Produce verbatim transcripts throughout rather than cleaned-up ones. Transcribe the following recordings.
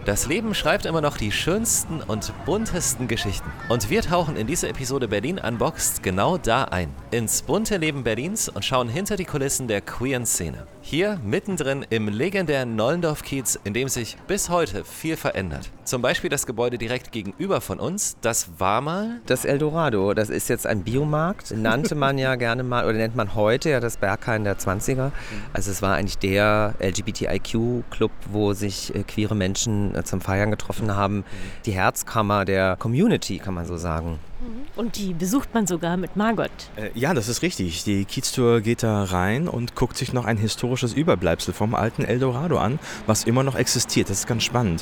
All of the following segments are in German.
Das Leben schreibt immer noch die schönsten und buntesten Geschichten. Und wir tauchen in diese Episode Berlin Unboxed genau da ein. Ins bunte Leben Berlins und schauen hinter die Kulissen der queeren Szene. Hier mittendrin im legendären Nollendorf-Kiez, in dem sich bis heute viel verändert. Zum Beispiel das Gebäude direkt gegenüber von uns, das war mal... Das Eldorado, das ist jetzt ein Biomarkt, nannte man ja gerne mal, oder nennt man heute ja das Berghain der zwanziger. Also es war eigentlich der L G B T I Q-Club, wo sich äh, queere Menschen äh, zum Feiern getroffen haben. Die Herzkammer der Community, kann man so sagen. Und die besucht man sogar mit Margot. Äh, ja, das ist richtig. Die Kieztour geht da rein und guckt sich noch ein historisches Überbleibsel vom alten Eldorado an, was immer noch existiert. Das ist ganz spannend.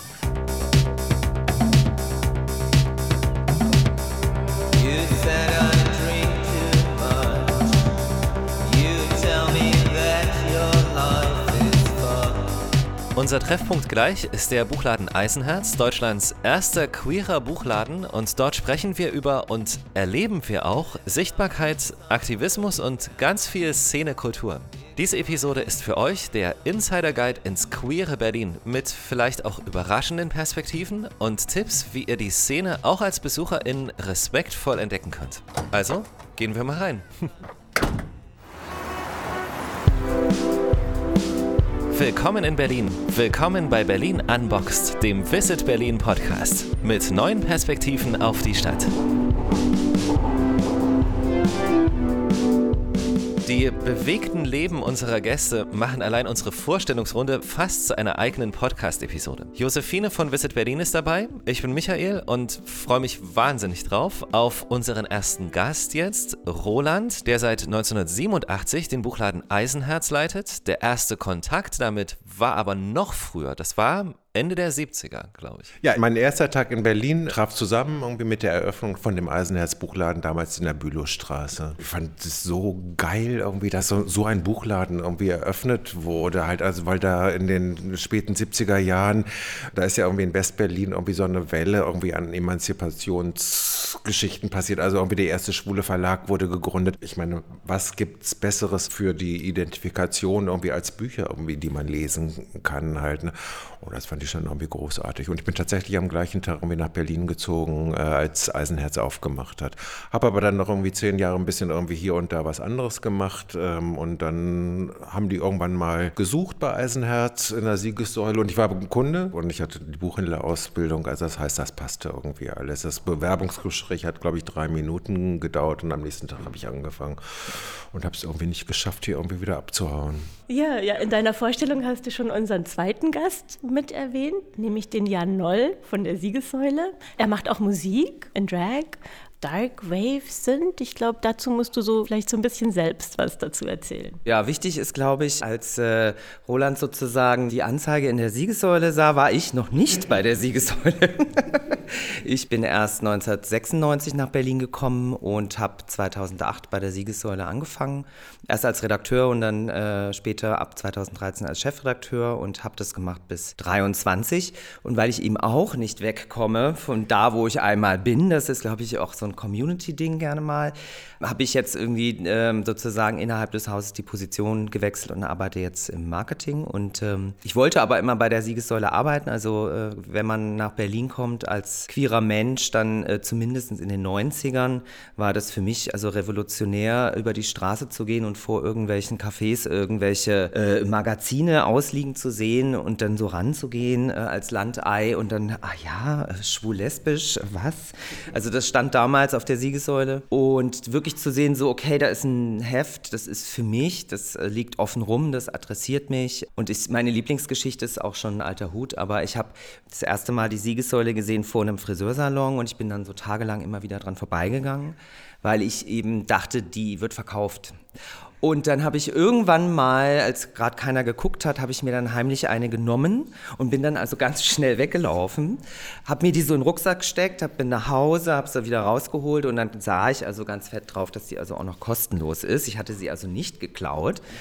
Unser Treffpunkt gleich ist der Buchladen Eisenherz, Deutschlands erster queerer Buchladen, und dort sprechen wir über und erleben wir auch Sichtbarkeit, Aktivismus und ganz viel Szenekultur. Diese Episode ist für euch der Insider-Guide ins queere Berlin mit vielleicht auch überraschenden Perspektiven und Tipps, wie ihr die Szene auch als BesucherInnen respektvoll entdecken könnt. Also, gehen wir mal rein. Willkommen in Berlin. Willkommen bei Berlin Unboxed, dem Visit Berlin Podcast. Mit neuen Perspektiven auf die Stadt. Die bewegten Leben unserer Gäste machen allein unsere Vorstellungsrunde fast zu einer eigenen Podcast-Episode. Josephine von Visit Berlin ist dabei, ich bin Michael und freue mich wahnsinnig drauf auf unseren ersten Gast jetzt, Roland, der seit neunzehnhundertsiebenundachtzig den Buchladen Eisenherz leitet. Der erste Kontakt damit war aber noch früher, das war Ende der siebziger, glaube ich. Ja, mein erster Tag in Berlin traf zusammen irgendwie mit der Eröffnung von dem Eisenherz-Buchladen damals in der Bülowstraße. Ich fand es so geil irgendwie, dass so, so ein Buchladen irgendwie eröffnet wurde, halt, also weil da in den späten siebziger Jahren, da ist ja irgendwie in West-Berlin irgendwie so eine Welle irgendwie an Emanzipationsgeschichten passiert, also irgendwie der erste schwule Verlag wurde gegründet. Ich meine, was gibt's Besseres für die Identifikation irgendwie als Bücher irgendwie, die man lesen kann halt, ne? Und das fand ich schon irgendwie großartig. Und ich bin tatsächlich am gleichen Tag irgendwie nach Berlin gezogen, äh, als Eisenherz aufgemacht hat. Habe aber dann noch irgendwie zehn Jahre ein bisschen irgendwie hier und da was anderes gemacht. Ähm, und dann haben die irgendwann mal gesucht bei Eisenherz in der Siegessäule. Und ich war Kunde und ich hatte die Buchhändlerausbildung. Also das heißt, das passte irgendwie alles. Das Bewerbungsgespräch hat, glaube ich, drei Minuten gedauert. Und am nächsten Tag habe ich angefangen. Und habe es irgendwie nicht geschafft, hier irgendwie wieder abzuhauen. Ja, ja, in deiner Vorstellung hast du schon unseren zweiten Gast mit erwähnt, nämlich den Jan Noll von der Siegessäule. Er macht auch Musik in Drag. Dark Waves sind. Ich glaube, dazu musst du so vielleicht so ein bisschen selbst was dazu erzählen. Ja, wichtig ist, glaube ich, als äh, Roland sozusagen die Anzeige in der Siegessäule sah, war ich noch nicht bei der Siegessäule. Ich bin erst neunzehnhundertsechsundneunzig nach Berlin gekommen und habe zweitausendacht bei der Siegessäule angefangen. Erst als Redakteur und dann äh, später ab zweitausenddreizehn als Chefredakteur und habe das gemacht bis dreiundzwanzig. Und weil ich eben auch nicht wegkomme von da, wo ich einmal bin, das ist, glaube ich, auch so ein Community-Ding gerne mal, habe ich jetzt irgendwie ähm, sozusagen innerhalb des Hauses die Position gewechselt und arbeite jetzt im Marketing. Und ähm, ich wollte aber immer bei der Siegessäule arbeiten. Also äh, wenn man nach Berlin kommt als queerer Mensch, dann äh, zumindest in den neunzigern war das für mich also revolutionär, über die Straße zu gehen und vor irgendwelchen Cafés irgendwelche äh, Magazine ausliegen zu sehen und dann so ranzugehen äh, als Landei und dann, ah ja, schwul-lesbisch, was? Also das stand damals auf der Siegessäule und wirklich zu sehen, so okay, da ist ein Heft, das ist für mich, das äh, liegt offen rum, das adressiert mich und ich, meine Lieblingsgeschichte ist auch schon ein alter Hut, aber ich habe das erste Mal die Siegessäule gesehen vor einem Friseursalon und ich bin dann so tagelang immer wieder dran vorbeigegangen, weil ich eben dachte, die wird verkauft. Und dann habe ich irgendwann mal, als gerade keiner geguckt hat, habe ich mir dann heimlich eine genommen und bin dann also ganz schnell weggelaufen, habe mir die so in den Rucksack gesteckt, hab, bin nach Hause, habe sie wieder rausgeholt und dann sah ich also ganz fett drauf, dass die also auch noch kostenlos ist. Ich hatte sie also nicht geklaut.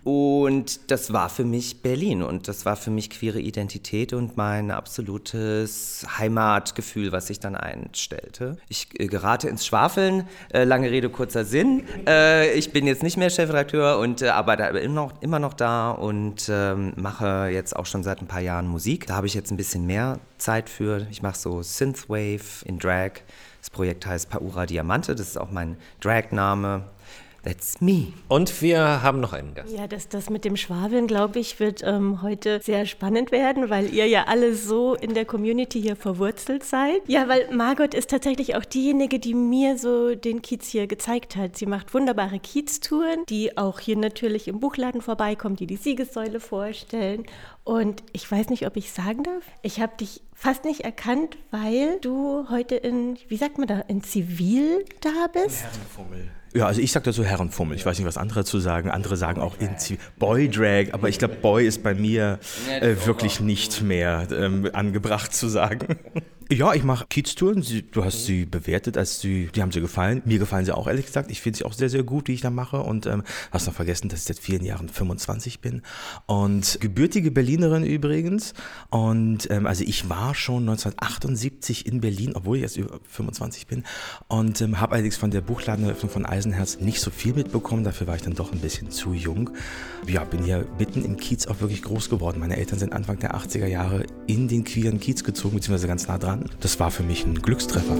Und das war für mich Berlin und das war für mich queere Identität und mein absolutes Heimatgefühl, was sich dann einstellte. Ich äh, gerate ins Schwafeln, äh, lange Rede, kurzer Sinn. Äh, ich bin jetzt nicht mehr Chefredakteur und äh, arbeite aber immer noch, immer noch da und ähm, mache jetzt auch schon seit ein paar Jahren Musik. Da habe ich jetzt ein bisschen mehr Zeit für. Ich mache so Synthwave in Drag. Das Projekt heißt Paura Diamante, das ist auch mein Drag-Name. That's me. Und wir haben noch einen Gast. Ja, das, das mit dem Schwafeln, glaube ich, wird ähm, heute sehr spannend werden, weil ihr ja alle so in der Community hier verwurzelt seid. Ja, weil Margot ist tatsächlich auch diejenige, die mir so den Kiez hier gezeigt hat. Sie macht wunderbare Kieztouren, die auch hier natürlich im Buchladen vorbeikommen, die die Siegessäule vorstellen. Und ich weiß nicht, ob ich sagen darf, ich habe dich fast nicht erkannt, weil du heute in, wie sagt man da, in Zivil da bist? Herrenfummel. Ja, also ich sage dazu Herrenfummel. Ich weiß nicht, was andere zu sagen. Andere sagen auch in Boy Drag, aber ich glaube, Boy ist bei mir äh, wirklich nicht mehr ähm, angebracht zu sagen. Ja, ich mache Kieztouren. Du hast sie bewertet, als sie, die haben sie gefallen. Mir gefallen sie auch, ehrlich gesagt. Ich finde sie auch sehr, sehr gut, die ich da mache. Und ähm, hast noch vergessen, dass ich seit vielen Jahren fünfundzwanzig bin. Und gebürtige Berlinerin übrigens. Und ähm, also ich war schon neunzehnhundertachtundsiebzig in Berlin, obwohl ich erst über fünfundzwanzig bin. Und ähm, habe allerdings von der Buchladeneröffnung von Eisenherz nicht so viel mitbekommen. Dafür war ich dann doch ein bisschen zu jung. Ja, bin hier mitten im Kiez auch wirklich groß geworden. Meine Eltern sind Anfang der achtziger Jahre in den queeren Kiez gezogen, beziehungsweise ganz nah dran. Das war für mich ein Glückstreffer.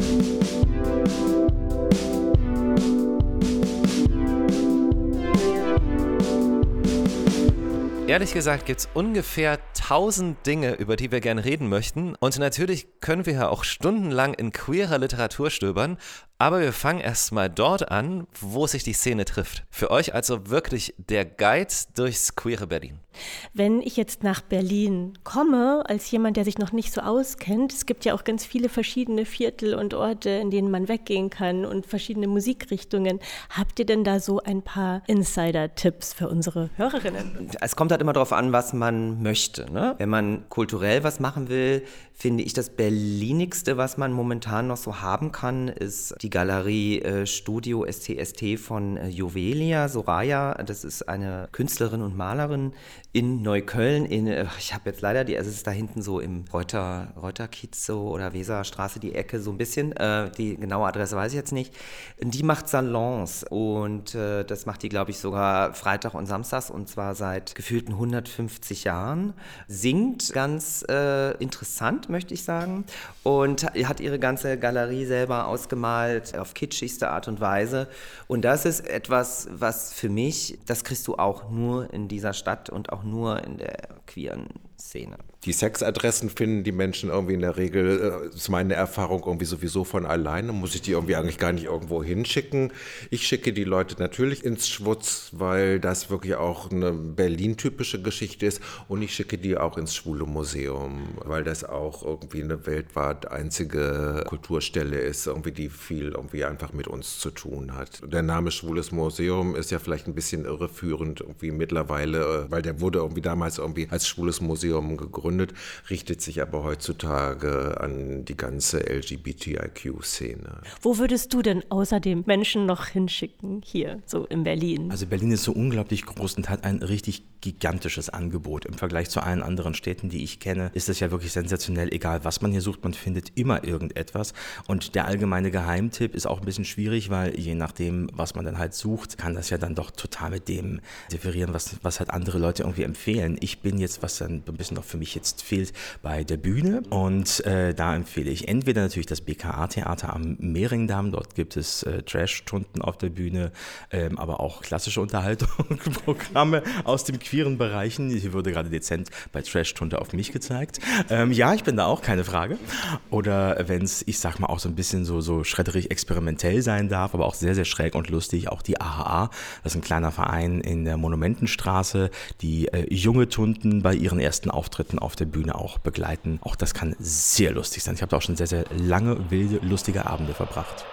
Ehrlich gesagt gibt es ungefähr tausend Dinge, über die wir gerne reden möchten. Und natürlich können wir ja auch stundenlang in queerer Literatur stöbern. Aber wir fangen erstmal dort an, wo sich die Szene trifft. Für euch also wirklich der Guide durchs queere Berlin. Wenn ich jetzt nach Berlin komme, als jemand, der sich noch nicht so auskennt, es gibt ja auch ganz viele verschiedene Viertel und Orte, in denen man weggehen kann und verschiedene Musikrichtungen. Habt ihr denn da so ein paar Insider-Tipps für unsere Hörerinnen? Es kommt halt immer darauf an, was man möchte, ne? Wenn man kulturell was machen will, finde ich das Berlinigste, was man momentan noch so haben kann, ist die Galerie äh, Studio S T S T von äh, Juvelia Soraya. Das ist eine Künstlerin und Malerin in Neukölln. In, äh, ich habe jetzt leider die, also es ist da hinten so im Reuter, Reuterkiez so oder Weserstraße die Ecke so ein bisschen. Äh, die genaue Adresse weiß ich jetzt nicht. Die macht Salons und äh, das macht die, glaube ich, sogar Freitag und Samstags und zwar seit gefühlten hundertfünfzig Jahren. Singt ganz äh, interessant, möchte ich sagen, und hat ihre ganze Galerie selber ausgemalt auf kitschigste Art und Weise. Und das ist etwas, was für mich, das kriegst du auch nur in dieser Stadt und auch nur in der queeren Szene. Die Sexadressen finden die Menschen irgendwie in der Regel, äh, ist meine Erfahrung, irgendwie sowieso von alleine. Muss ich die irgendwie eigentlich gar nicht irgendwo hinschicken. Ich schicke die Leute natürlich ins Schwutz, weil das wirklich auch eine Berlin-typische Geschichte ist. Und ich schicke die auch ins Schwule Museum, weil das auch irgendwie eine weltweit einzige Kulturstelle ist, irgendwie die viel irgendwie einfach mit uns zu tun hat. Der Name Schwules Museum ist ja vielleicht ein bisschen irreführend irgendwie mittlerweile, weil der wurde irgendwie damals irgendwie als Schwules Museum gegründet. Richtet sich aber heutzutage an die ganze L G B T I Q-Szene. Wo würdest du denn außerdem Menschen noch hinschicken, hier, so in Berlin? Also Berlin ist so unglaublich groß und hat ein richtig gigantisches Angebot. Im Vergleich zu allen anderen Städten, die ich kenne, ist es ja wirklich sensationell. Egal, was man hier sucht, man findet immer irgendetwas. Und der allgemeine Geheimtipp ist auch ein bisschen schwierig, weil je nachdem, was man dann halt sucht, kann das ja dann doch total mit dem differieren, was, was halt andere Leute irgendwie empfehlen. Ich bin jetzt, was dann ein bisschen noch für mich jetzt fehlt, bei der Bühne und äh, da empfehle ich entweder natürlich das B K A-Theater am Mehringdamm, dort gibt es äh, Trash-Stunden auf der Bühne, ähm, aber auch klassische Unterhaltungsprogramme aus dem queeren Bereichen. Hier wurde gerade dezent bei Trash-Stunde auf mich gezeigt. Ähm, ja, ich bin da auch, keine Frage. Oder wenn es, ich sag mal, auch so ein bisschen so, so schredderig experimentell sein darf, aber auch sehr, sehr schräg und lustig, auch die A H A, das ist ein kleiner Verein in der Monumentenstraße, die äh, junge Tunden bei ihren ersten Auftritten auf der Bühne auch begleiten. Auch das kann sehr lustig sein. Ich habe da auch schon sehr, sehr lange, wilde, lustige Abende verbracht.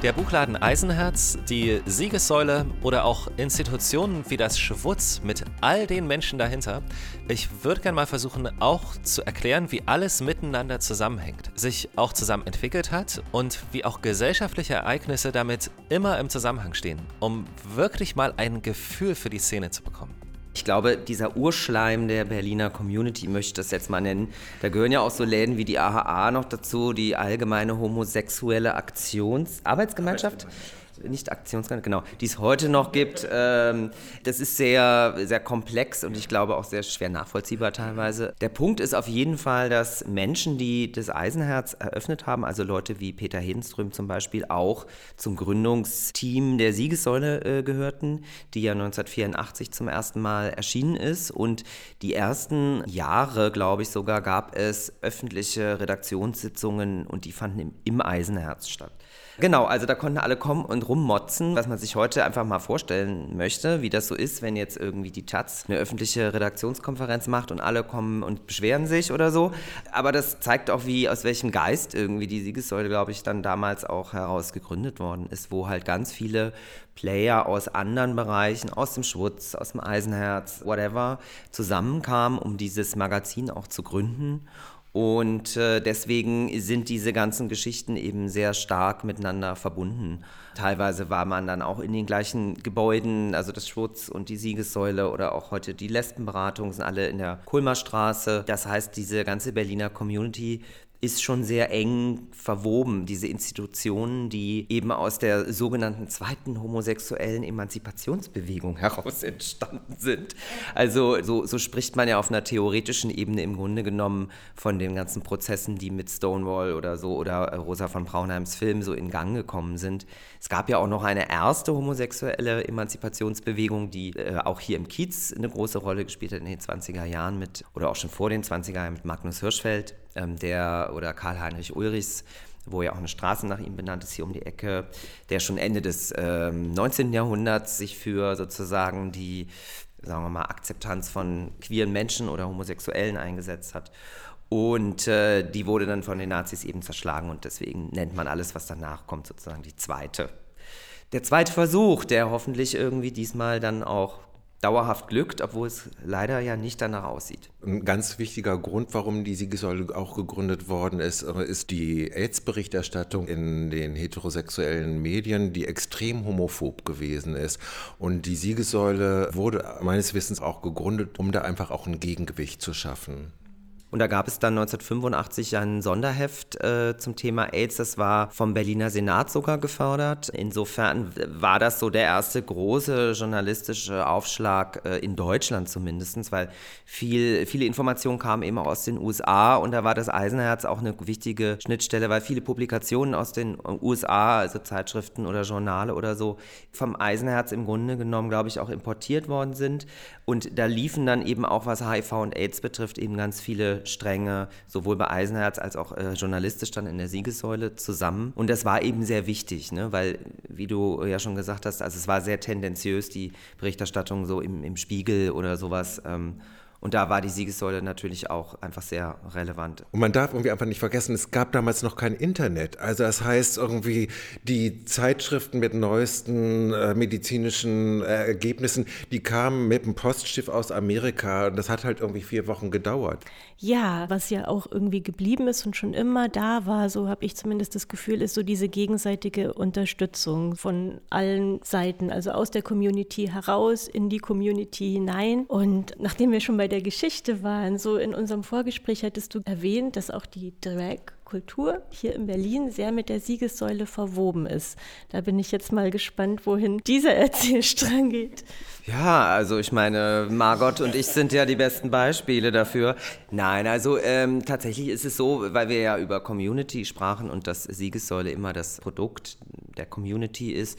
Der Buchladen Eisenherz, die Siegessäule oder auch Institutionen wie das Schwutz mit all den Menschen dahinter. Ich würde gerne mal versuchen, auch zu erklären, wie alles miteinander zusammenhängt, sich auch zusammen entwickelt hat und wie auch gesellschaftliche Ereignisse damit immer im Zusammenhang stehen, um wirklich mal ein Gefühl für die Szene zu bekommen. Ich glaube, dieser Urschleim der Berliner Community, möchte ich das jetzt mal nennen, da gehören ja auch so Läden wie die A H A noch dazu, die Allgemeine Homosexuelle Aktions- Arbeitsgemeinschaft. Nicht Aktionsgemeinschaft, genau, die es heute noch gibt. Ähm, das ist sehr, sehr komplex und ich glaube auch sehr schwer nachvollziehbar teilweise. Der Punkt ist auf jeden Fall, dass Menschen, die das Eisenherz eröffnet haben, also Leute wie Peter Hedenström zum Beispiel, auch zum Gründungsteam der Siegessäule äh, gehörten, die ja neunzehnhundertvierundachtzig zum ersten Mal erschienen ist. Und die ersten Jahre, glaube ich sogar, gab es öffentliche Redaktionssitzungen und die fanden im, im Eisenherz statt. Genau, also da konnten alle kommen und rummotzen, was man sich heute einfach mal vorstellen möchte, wie das so ist, wenn jetzt irgendwie die Taz eine öffentliche Redaktionskonferenz macht und alle kommen und beschweren sich oder so. Aber das zeigt auch, wie aus welchem Geist irgendwie die Siegessäule, glaube ich, dann damals auch heraus gegründet worden ist, wo halt ganz viele Player aus anderen Bereichen, aus dem Schwutz, aus dem Eisenherz, whatever, zusammenkamen, um dieses Magazin auch zu gründen. Und äh, deswegen sind diese ganzen Geschichten eben sehr stark miteinander verbunden. Teilweise war man dann auch in den gleichen Gebäuden, also das Schwutz und die Siegessäule oder auch heute die Lesbenberatung sind alle in der Kulmerstraße. Das heißt, diese ganze Berliner Community ist schon sehr eng verwoben, diese Institutionen, die eben aus der sogenannten zweiten homosexuellen Emanzipationsbewegung heraus entstanden sind. Also so, so spricht man ja auf einer theoretischen Ebene im Grunde genommen von den ganzen Prozessen, die mit Stonewall oder so oder Rosa von Braunheims Film so in Gang gekommen sind. Es gab ja auch noch eine erste homosexuelle Emanzipationsbewegung, die äh, auch hier im Kiez eine große Rolle gespielt hat in den zwanziger Jahren mit, oder auch schon vor den zwanziger Jahren mit Magnus Hirschfeld, ähm, der oder Karl-Heinrich Ulrichs, wo ja auch eine Straße nach ihm benannt ist, hier um die Ecke, der schon Ende des ähm, neunzehnten Jahrhunderts sich für sozusagen die, sagen wir mal, Akzeptanz von queeren Menschen oder Homosexuellen eingesetzt hat. Und äh, die wurde dann von den Nazis eben zerschlagen und deswegen nennt man alles, was danach kommt, sozusagen die zweite. Der zweite Versuch, der hoffentlich irgendwie diesmal dann auch dauerhaft glückt, obwohl es leider ja nicht danach aussieht. Ein ganz wichtiger Grund, warum die Siegessäule auch gegründet worden ist, ist die AIDS-Berichterstattung in den heterosexuellen Medien, die extrem homophob gewesen ist. Und die Siegessäule wurde meines Wissens auch gegründet, um da einfach auch ein Gegengewicht zu schaffen. Und da gab es dann neunzehnhundertfünfundachtzig ein Sonderheft äh, zum Thema AIDS, das war vom Berliner Senat sogar gefördert. Insofern war das so der erste große journalistische Aufschlag äh, in Deutschland zumindest, weil viel, viele Informationen kamen eben auch aus den U S A und da war das Eisenherz auch eine wichtige Schnittstelle, weil viele Publikationen aus den U S A, also Zeitschriften oder Journale oder so, vom Eisenherz im Grunde genommen, glaube ich, auch importiert worden sind. Und da liefen dann eben auch, was H I V und AIDS betrifft, eben ganz viele Stränge, sowohl bei Eisenherz als auch äh, journalistisch dann in der Siegessäule zusammen. Und das war eben sehr wichtig, ne? Weil, wie du ja schon gesagt hast, also es war sehr tendenziös, die Berichterstattung so im, im Spiegel oder sowas. Ähm, Und da war die Siegessäule natürlich auch einfach sehr relevant. Und man darf irgendwie einfach nicht vergessen, es gab damals noch kein Internet. Also das heißt irgendwie, die Zeitschriften mit neuesten äh, medizinischen äh, Ergebnissen, die kamen mit dem Postschiff aus Amerika und das hat halt irgendwie vier Wochen gedauert. Ja, was ja auch irgendwie geblieben ist und schon immer da war, so habe ich zumindest das Gefühl, ist so diese gegenseitige Unterstützung von allen Seiten, also aus der Community heraus, in die Community hinein. Und nachdem wir schon bei der Geschichte waren, so in unserem Vorgespräch hattest du erwähnt, dass auch die Drag-Kultur hier in Berlin sehr mit der Siegessäule verwoben ist. Da bin ich jetzt mal gespannt, wohin dieser Erzählstrang geht. Ja, also ich meine, Margot und ich sind ja die besten Beispiele dafür. Nein, also ähm, tatsächlich ist es so, weil wir ja über Community sprachen und dass Siegessäule immer das Produkt der Community ist,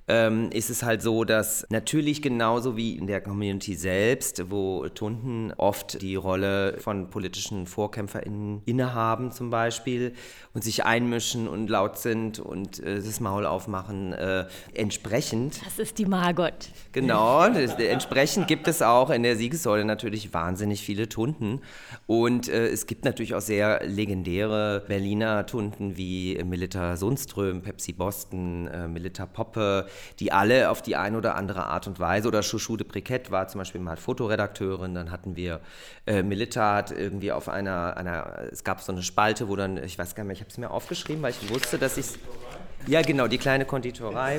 ähm, ist es halt so, dass natürlich genauso wie in der Community selbst, wo Tunten oft die Rolle von politischen VorkämpferInnen innehaben zum Beispiel und sich einmischen und laut sind und äh, das Maul aufmachen, äh, entsprechend. Das ist die Margot. Genau, das, entsprechend gibt es auch in der Siegessäule natürlich wahnsinnig viele Tunten und äh, es gibt natürlich auch sehr legendäre Berliner Tunten wie Milita Sundström, Pepsi Boston, äh, Milita Poppe, die alle auf die eine oder andere Art und Weise, oder Chouchou de Briquette war zum Beispiel mal Fotoredakteurin, dann hatten wir äh, Milita hat irgendwie auf einer, einer, es gab so eine Spalte, wo dann, ich weiß gar nicht mehr, ich habe es mir aufgeschrieben, weil ich wusste, dass ich ja, genau, die kleine Konditorei.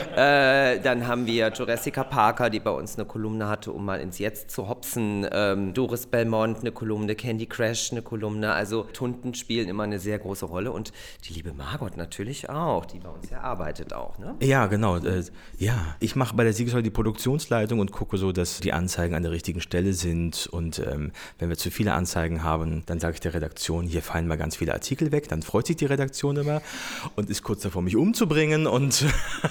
äh, dann haben wir Jurassica Parker, die bei uns eine Kolumne hatte, um mal ins Jetzt zu hopsen. Ähm, Doris Belmont, eine Kolumne. Candy Crash, eine Kolumne. Also Tunten spielen immer eine sehr große Rolle. Und die liebe Margot natürlich auch, die bei uns ja arbeitet auch, ne? Ja, genau. Äh, ja, ich mache bei der Siegessäule die Produktionsleitung und gucke so, dass die Anzeigen an der richtigen Stelle sind. Und ähm, wenn wir zu viele Anzeigen haben, dann sage ich der Redaktion, hier fallen mal ganz viele Artikel weg. Dann freut sich die Redaktion immer und ist kurz davor, mich umzubringen, und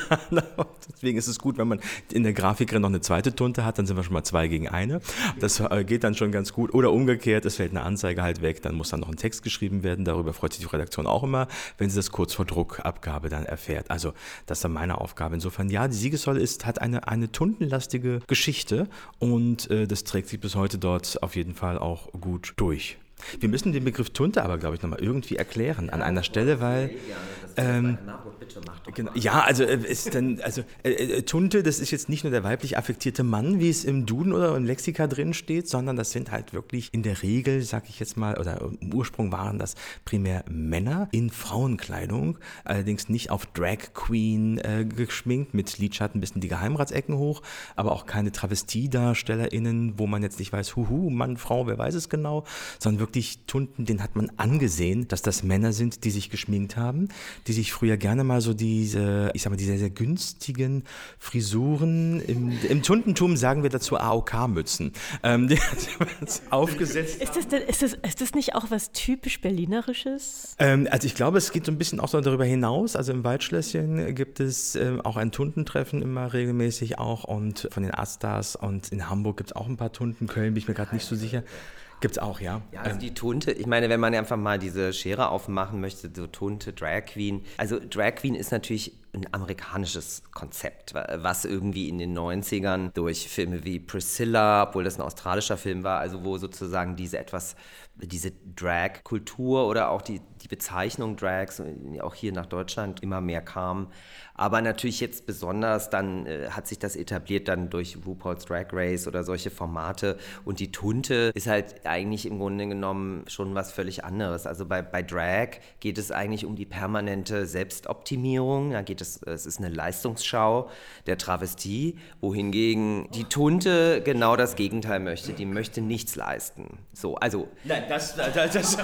deswegen ist es gut, wenn man in der Grafikerin noch eine zweite Tunte hat, dann sind wir schon mal zwei gegen eine. Das geht dann schon ganz gut. Oder umgekehrt, es fällt eine Anzeige halt weg, dann muss dann noch ein Text geschrieben werden. Darüber freut sich die Redaktion auch immer, wenn sie das kurz vor Druckabgabe dann erfährt. Also das ist dann meine Aufgabe. Insofern, ja, die Siegessäule ist, hat eine, eine tuntenlastige Geschichte und äh, das trägt sich bis heute dort auf jeden Fall auch gut durch. Wir müssen den Begriff Tunte aber, glaube ich, nochmal irgendwie erklären an einer Stelle, weil... Ähm, genau, ja, also, äh, ist dann, also äh, äh, Tunte, das ist jetzt nicht nur der weiblich affektierte Mann, wie es im Duden oder im Lexika drin steht, sondern das sind halt wirklich in der Regel, sag ich jetzt mal, oder im Ursprung waren das primär Männer in Frauenkleidung, allerdings nicht auf Drag Queen äh, geschminkt, mit Lidschatten bis in die Geheimratsecken hoch, aber auch keine TravestiedarstellerInnen, wo man jetzt nicht weiß, huhu, Mann, Frau, wer weiß es genau, sondern wirklich Tunten, den hat man angesehen, dass das Männer sind, die sich geschminkt haben, die sich früher gerne mal so diese, ich sag mal, die sehr, sehr günstigen Frisuren, im, im Tuntentum sagen wir dazu A O K-Mützen, ähm, die aufgesetzt. Ist das, denn, ist, das, ist das nicht auch was typisch Berlinerisches? Ähm, also ich glaube, es geht so ein bisschen auch so darüber hinaus. Also im Waldschlösschen gibt es ähm, auch ein Tuntentreffen immer regelmäßig auch, und von den Astars, und in Hamburg gibt es auch ein paar Tunten, Köln bin ich mir gerade nicht so sicher. Gibt's auch, ja. Ja, also die Tunte, ich meine, wenn man einfach mal diese Schere aufmachen möchte, so Tunte, Drag Queen. Also Drag Queen ist natürlich ein amerikanisches Konzept, was irgendwie in den neunzigern durch Filme wie Priscilla, obwohl das ein australischer Film war, also wo sozusagen diese etwas, diese Drag-Kultur oder auch die, die Bezeichnung Drags auch hier nach Deutschland immer mehr kam. Aber natürlich jetzt besonders, dann äh, hat sich das etabliert dann durch RuPaul's Drag Race oder solche Formate. Und die Tunte ist halt eigentlich im Grunde genommen schon was völlig anderes. Also bei, bei Drag geht es eigentlich um die permanente Selbstoptimierung. Da geht es, es ist eine Leistungsschau der Travestie, wohingegen die Tunte genau das Gegenteil möchte. Die möchte nichts leisten. So, also... Nein, das... das, das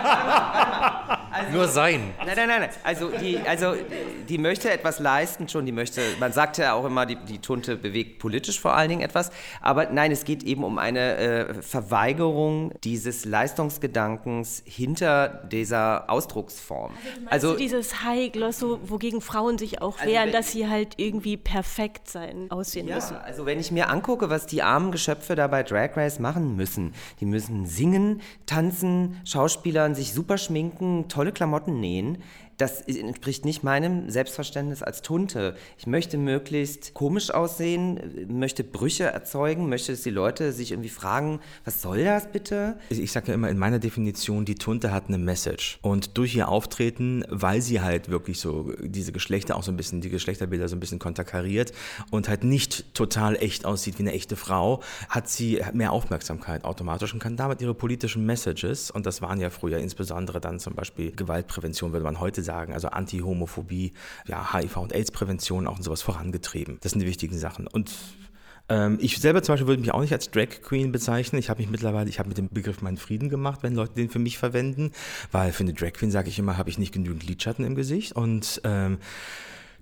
also, nur sein. Nein, nein, nein. Also die, also die möchte etwas leisten schon, die möchte, man sagt ja auch immer, die, die Tunte bewegt politisch vor allen Dingen etwas, aber nein, es geht eben um eine äh, Verweigerung dieses Leistungsgedankens hinter dieser Ausdrucksform. Also, also dieses High Glosso, wogegen Frauen sich auch wehren, also, dass sie halt irgendwie perfekt sein, aussehen ja, müssen. Also wenn ich mir angucke, was die armen Geschöpfe da bei Drag Race machen müssen, die müssen singen, tanzen, Schauspielern, sich super schminken, tolle Klamotten nähen. Das entspricht nicht meinem Selbstverständnis als Tunte. Ich möchte möglichst komisch aussehen, möchte Brüche erzeugen, möchte, dass die Leute sich irgendwie fragen, was soll das bitte? Ich sage ja immer in meiner Definition, die Tunte hat eine Message. Und durch ihr Auftreten, weil sie halt wirklich so diese Geschlechter auch so ein bisschen, die Geschlechterbilder so ein bisschen konterkariert und halt nicht total echt aussieht wie eine echte Frau, hat sie mehr Aufmerksamkeit automatisch und kann damit ihre politischen Messages, und das waren ja früher insbesondere dann zum Beispiel Gewaltprävention, würde man heute sagen, also Anti-Homophobie, ja, H I V- und AIDS-Prävention, auch und sowas vorangetrieben. Das sind die wichtigen Sachen. Und ähm, ich selber zum Beispiel würde mich auch nicht als Drag Queen bezeichnen. Ich habe mich mittlerweile, ich habe mit dem Begriff meinen Frieden gemacht, wenn Leute den für mich verwenden, weil für eine Drag Queen, sage ich immer, habe ich nicht genügend Lidschatten im Gesicht, und ähm,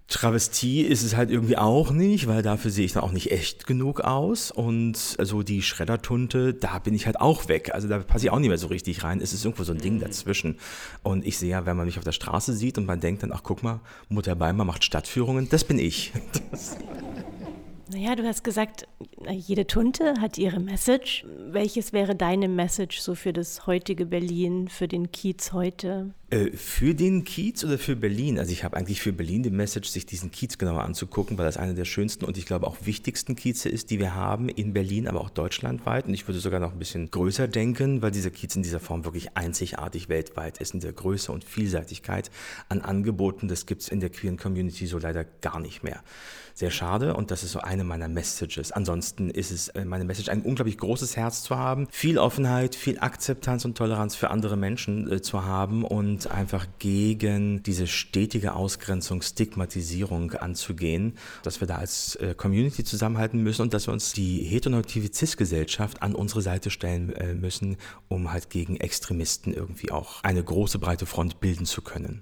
Travestie ist es halt irgendwie auch nicht, weil dafür sehe ich dann auch nicht echt genug aus. Und also die Schreddertunte, da bin ich halt auch weg. Also da passe ich auch nicht mehr so richtig rein. Es ist irgendwo so ein Ding dazwischen. Und ich sehe ja, wenn man mich auf der Straße sieht und man denkt dann, ach guck mal, Mutter Beimer macht Stadtführungen, das bin ich. Das Naja, du hast gesagt, jede Tunte hat ihre Message. Welches wäre deine Message so für das heutige Berlin, für den Kiez heute? Äh, für den Kiez oder für Berlin? Also ich habe eigentlich für Berlin die Message, sich diesen Kiez genauer anzugucken, weil das einer der schönsten und ich glaube auch wichtigsten Kieze ist, die wir haben in Berlin, aber auch deutschlandweit. Und ich würde sogar noch ein bisschen größer denken, weil dieser Kiez in dieser Form wirklich einzigartig weltweit ist, in der Größe und Vielseitigkeit an Angeboten. Das gibt es in der queeren Community so leider gar nicht mehr. Sehr schade und das ist so eine meiner Messages. Ansonsten ist es meine Message, ein unglaublich großes Herz zu haben, viel Offenheit, viel Akzeptanz und Toleranz für andere Menschen äh, zu haben und einfach gegen diese stetige Ausgrenzung, Stigmatisierung anzugehen, dass wir da als äh, Community zusammenhalten müssen und dass wir uns die heteronormative Cis-Gesellschaft an unsere Seite stellen äh, müssen, um halt gegen Extremisten irgendwie auch eine große, breite Front bilden zu können.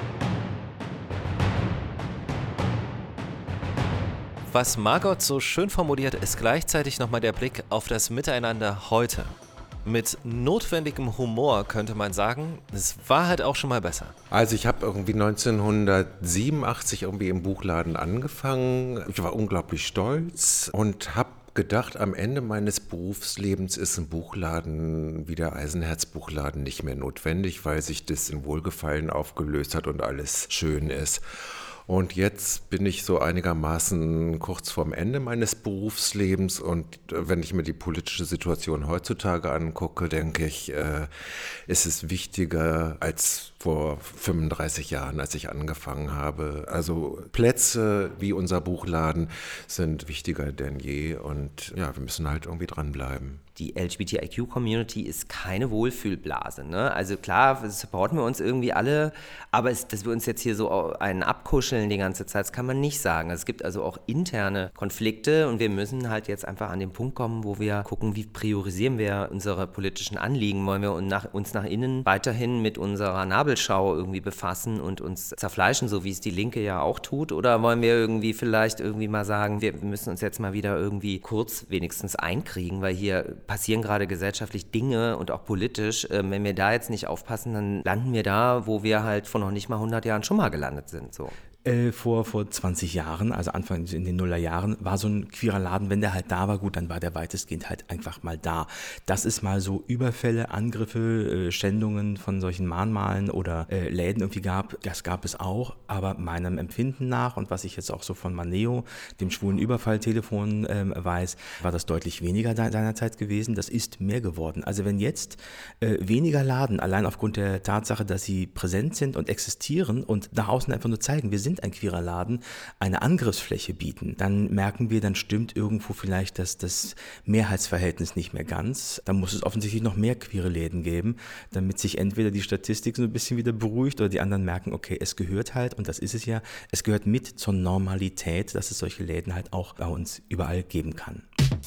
Was Margot so schön formuliert, ist gleichzeitig nochmal der Blick auf das Miteinander heute. Mit notwendigem Humor könnte man sagen, es war halt auch schon mal besser. Also ich habe irgendwie neunzehnhundertsiebenundachtzig irgendwie im Buchladen angefangen. Ich war unglaublich stolz und habe gedacht, am Ende meines Berufslebens ist ein Buchladen wie der Eisenherz-Buchladen nicht mehr notwendig, weil sich das in Wohlgefallen aufgelöst hat und alles schön ist. Und jetzt bin ich so einigermaßen kurz vorm Ende meines Berufslebens und wenn ich mir die politische Situation heutzutage angucke, denke ich, äh, ist es wichtiger als vor fünfunddreißig Jahren, als ich angefangen habe. Also Plätze wie unser Buchladen sind wichtiger denn je und ja, wir müssen halt irgendwie dranbleiben. Die L G B T I Q-Community ist keine Wohlfühlblase. Ne? Also klar, supporten wir uns irgendwie alle, aber es, dass wir uns jetzt hier so einen abkuscheln die ganze Zeit, das kann man nicht sagen. Es gibt also auch interne Konflikte und wir müssen halt jetzt einfach an den Punkt kommen, wo wir gucken, wie priorisieren wir unsere politischen Anliegen. Wollen wir uns nach, uns nach innen weiterhin mit unserer Nabelschau irgendwie befassen und uns zerfleischen, so wie es die Linke ja auch tut? Oder wollen wir irgendwie vielleicht irgendwie mal sagen, wir müssen uns jetzt mal wieder irgendwie kurz wenigstens einkriegen, weil hier passieren gerade gesellschaftlich Dinge und auch politisch. Ähm, wenn wir da jetzt nicht aufpassen, dann landen wir da, wo wir halt vor noch nicht mal hundert Jahren schon mal gelandet sind. So. Äh, vor, vor zwanzig Jahren, also Anfang in den Nullerjahren, war so ein queerer Laden, wenn der halt da war, gut, dann war der weitestgehend halt einfach mal da. Dass es mal so Überfälle, Angriffe, äh, Schändungen von solchen Mahnmalen oder äh, Läden irgendwie gab, das gab es auch, aber meinem Empfinden nach und was ich jetzt auch so von Maneo, dem schwulen Überfalltelefon, äh, weiß, war das deutlich weniger de- seinerzeit gewesen. Das ist mehr geworden. Also wenn jetzt äh, weniger Laden, allein aufgrund der Tatsache, dass sie präsent sind und existieren und nach außen einfach nur zeigen, wir sind ein queerer Laden, eine Angriffsfläche bieten, dann merken wir, dann stimmt irgendwo vielleicht das, das Mehrheitsverhältnis nicht mehr ganz. Dann muss es offensichtlich noch mehr queere Läden geben, damit sich entweder die Statistik so ein bisschen wieder beruhigt oder die anderen merken, okay, es gehört halt, und das ist es ja, es gehört mit zur Normalität, dass es solche Läden halt auch bei uns überall geben kann.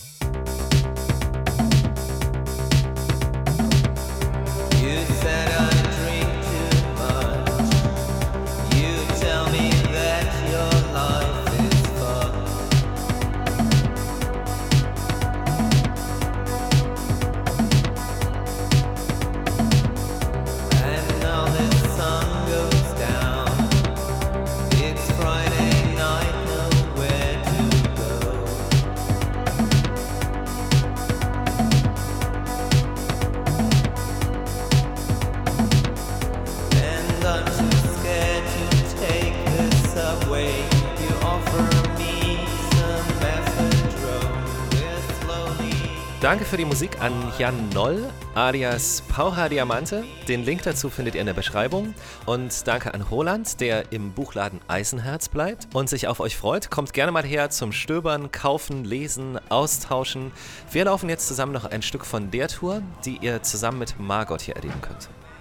You said I drink too much. You tell me that your life is fucked. And now the sun goes down. It's Friday night, nowhere to go. And I'm too scared to take the subway. You offer me some methadone. We're slowly. Danke für die Musik an Jan Noll, alias Pauha Diamante. Den Link dazu findet ihr in der Beschreibung. Und danke an Roland, der im Buchladen Eisenherz bleibt und sich auf euch freut. Kommt gerne mal her zum Stöbern, Kaufen, Lesen, Austauschen. Wir laufen jetzt zusammen noch ein Stück von der Tour, die ihr zusammen mit Margot hier erleben könnt.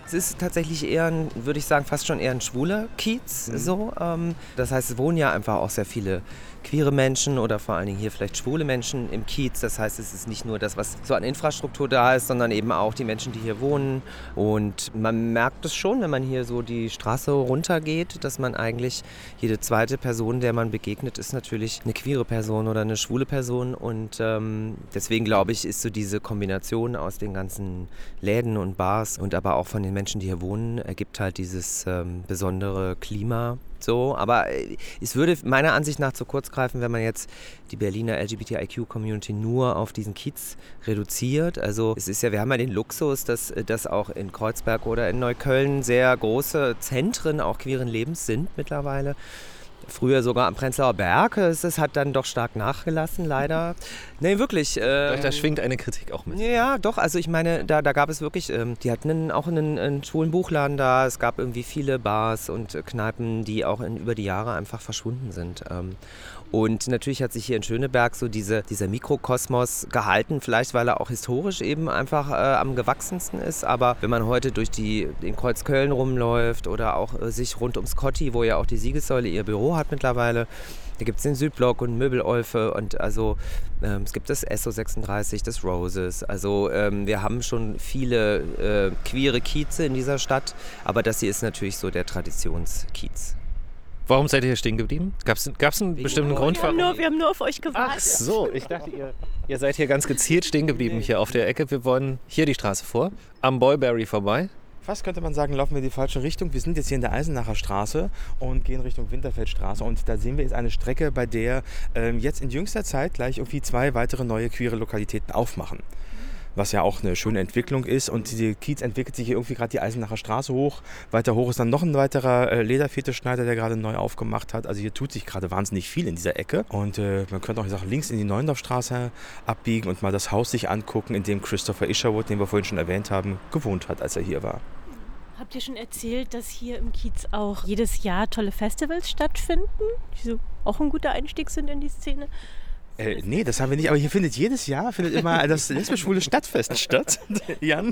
Es ist tatsächlich eher, ein, würde ich sagen, fast schon eher ein schwuler Kiez. Mhm. So. Ähm, das heißt, es wohnen ja einfach auch sehr viele queere Menschen oder vor allen Dingen hier vielleicht schwule Menschen im Kiez. Das heißt, es ist nicht nur das, was so an Infrastruktur da ist, sondern eben auch die Menschen, die hier wohnen. Und man merkt es schon, wenn man hier so die Straße runtergeht, dass man eigentlich jede zweite Person, der man begegnet, ist natürlich eine queere Person oder eine schwule Person. Und ähm, deswegen glaube ich, ist so diese Kombination aus den ganzen Läden und Bars und aber auch von den Menschen, die hier wohnen, ergibt halt dieses ähm, besondere Klima. So, aber es würde meiner Ansicht nach zu kurz greifen, wenn man jetzt die Berliner L G B T I Q-Community nur auf diesen Kiez reduziert. Also es ist ja, wir haben ja den Luxus, dass, dass auch in Kreuzberg oder in Neukölln sehr große Zentren auch queeren Lebens sind mittlerweile. Früher sogar am Prenzlauer Berg. Es, es hat dann doch stark nachgelassen, leider. Nee, wirklich. Ähm, da schwingt eine Kritik auch mit. Ja, doch. Also ich meine, da, da gab es wirklich, ähm, die hatten einen, auch einen, einen schwulen Buchladen da. Es gab irgendwie viele Bars und äh, Kneipen, die auch in, über die Jahre einfach verschwunden sind. Ähm, und natürlich hat sich hier in Schöneberg so diese, dieser Mikrokosmos gehalten, vielleicht weil er auch historisch eben einfach äh, am gewachsensten ist. Aber wenn man heute durch die, den Kreuzköln rumläuft oder auch äh, sich rund ums Kotti, wo ja auch die Siegessäule ihr Büro hat mittlerweile, da gibt es den Südblock und Möbelolfe und also ähm, es gibt das S O sechsunddreißig, das Roses. Also ähm, wir haben schon viele äh, queere Kieze in dieser Stadt, aber das hier ist natürlich so der Traditionskiez. Warum seid ihr hier stehen geblieben? Gab es einen bestimmten Grund? Wir haben, nur, wir haben nur auf euch gewartet. Ach so, ich dachte, ihr, ihr seid hier ganz gezielt stehen geblieben, hier auf der Ecke. Wir wollen hier die Straße vor, am Boyberry vorbei. Fast könnte man sagen, laufen wir in die falsche Richtung. Wir sind jetzt hier in der Eisenacher Straße und gehen Richtung Winterfeldstraße. Und da sehen wir jetzt eine Strecke, bei der ähm, jetzt in jüngster Zeit gleich irgendwie zwei weitere neue queere Lokalitäten aufmachen. Was ja auch eine schöne Entwicklung ist. Und die Kiez entwickelt sich hier irgendwie gerade die Eisenacher Straße hoch. Weiter hoch ist dann noch ein weiterer äh, Lederfetischschneider, der gerade neu aufgemacht hat. Also hier tut sich gerade wahnsinnig viel in dieser Ecke. Und äh, man könnte auch jetzt auch links in die Neuendorfstraße abbiegen und mal das Haus sich angucken, in dem Christopher Isherwood, den wir vorhin schon erwähnt haben, gewohnt hat, als er hier war. Habt ihr schon erzählt, dass hier im Kiez auch jedes Jahr tolle Festivals stattfinden, die so auch ein guter Einstieg sind in die Szene? Äh, nee, das haben wir nicht, aber hier findet jedes Jahr findet immer das lesbisch-schwule Stadtfest statt. Jan?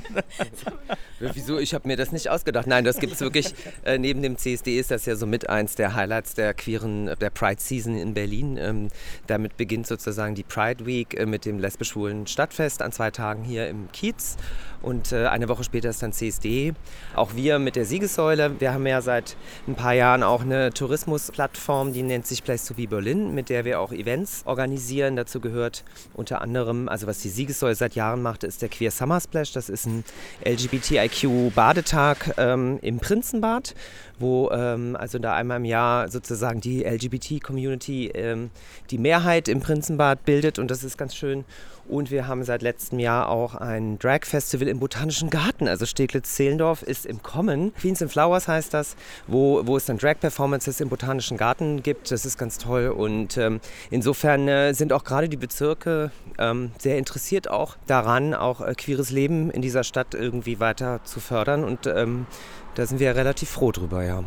Wieso? Ich habe mir das nicht ausgedacht. Nein, das gibt es wirklich. Äh, neben dem C S D ist das ja so mit eins der Highlights der queeren, der Pride Season in Berlin. Ähm, damit beginnt sozusagen die Pride Week äh, mit dem lesbisch-schwulen Stadtfest an zwei Tagen hier im Kiez. Und äh, eine Woche später ist dann C S D. Auch wir mit der Siegessäule. Wir haben ja seit ein paar Jahren auch eine Tourismusplattform, die nennt sich Place to Be Berlin, mit der wir auch Events organisieren. Dazu gehört unter anderem, also was die Siegessäule seit Jahren macht, ist der Queer Summer Splash. Das ist ein L G B T I Q-Badetag ähm, im Prinzenbad, wo ähm, also da einmal im Jahr sozusagen die L G B T-Community ähm, die Mehrheit im Prinzenbad bildet und das ist ganz schön. Und wir haben seit letztem Jahr auch ein Drag-Festival im Botanischen Garten. Also Steglitz-Zehlendorf ist im Kommen. Queens and Flowers heißt das, wo, wo es dann Drag-Performances im Botanischen Garten gibt. Das ist ganz toll. Und ähm, insofern äh, sind auch gerade die Bezirke ähm, sehr interessiert auch daran, auch äh, queeres Leben in dieser Stadt irgendwie weiter zu fördern. Und ähm, da sind wir relativ froh drüber, ja.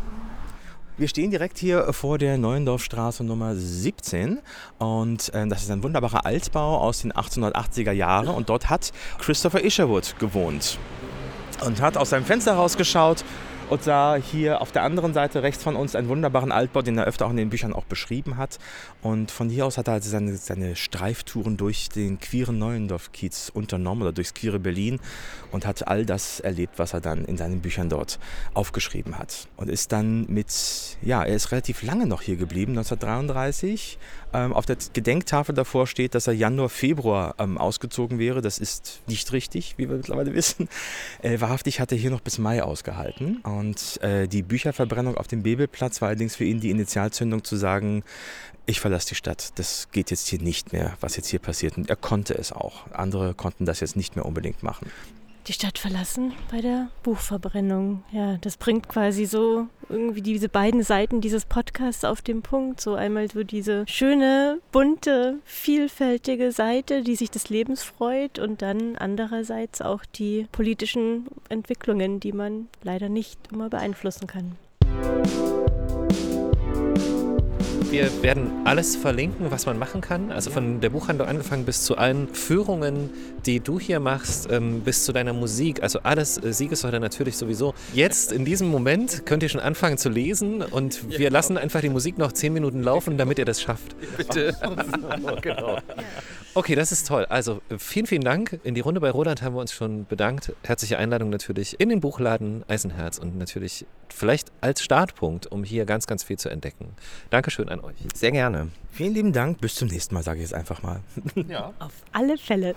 Wir stehen direkt hier vor der Neuendorfstraße Nummer siebzehn und äh, das ist ein wunderbarer Altbau aus den achtzehnhundertachtziger Jahren und dort hat Christopher Isherwood gewohnt und hat aus seinem Fenster rausgeschaut und sah hier auf der anderen Seite rechts von uns einen wunderbaren Altbau, den er öfter auch in den Büchern auch beschrieben hat. Und von hier aus hat er also seine, seine Streiftouren durch den queeren Neuendorf-Kiez unternommen oder durchs queere Berlin und hat all das erlebt, was er dann in seinen Büchern dort aufgeschrieben hat. Und ist dann mit, ja, er ist relativ lange noch hier geblieben, neunzehnhundertdreiunddreißig. Ähm, auf der Gedenktafel davor steht, dass er Januar, Februar ähm, ausgezogen wäre. Das ist nicht richtig, wie wir mittlerweile wissen. Äh, wahrhaftig hat er hier noch bis Mai ausgehalten. Und äh, die Bücherverbrennung auf dem Bebelplatz war allerdings für ihn die Initialzündung zu sagen, ich verlasse die Stadt, das geht jetzt hier nicht mehr, was jetzt hier passiert. Und er konnte es auch. Andere konnten das jetzt nicht mehr unbedingt machen. Die Stadt verlassen bei der Buchverbrennung. Ja, das bringt quasi so irgendwie diese beiden Seiten dieses Podcasts auf den Punkt. So einmal so diese schöne, bunte, vielfältige Seite, die sich des Lebens freut und dann andererseits auch die politischen Entwicklungen, die man leider nicht immer beeinflussen kann. Wir werden alles verlinken, was man machen kann. Also von der Buchhandlung angefangen bis zu allen Führungen, die du hier machst, ähm, bis zu deiner Musik. Also alles äh, Siegessäule natürlich sowieso. Jetzt in diesem Moment könnt ihr schon anfangen zu lesen und wir lassen einfach die Musik noch zehn Minuten laufen, damit ihr das schafft. Bitte. Genau. Okay, das ist toll. Also vielen, vielen Dank. In die Runde bei Roland haben wir uns schon bedankt. Herzliche Einladung natürlich in den Buchladen Eisenherz und natürlich vielleicht als Startpunkt, um hier ganz, ganz viel zu entdecken. Dankeschön an euch. Sehr gerne. Vielen lieben Dank. Bis zum nächsten Mal, sage ich jetzt einfach mal. Ja. Auf alle Fälle.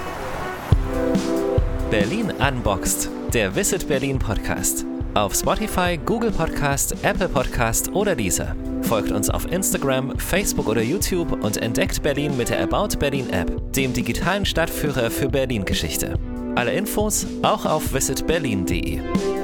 Berlin Unboxed, der Visit Berlin Podcast. Auf Spotify, Google Podcast, Apple Podcast oder Deezer. Folgt uns auf Instagram, Facebook oder YouTube und entdeckt Berlin mit der About Berlin App, dem digitalen Stadtführer für Berlin-Geschichte. Alle Infos auch auf visit berlin punkt de.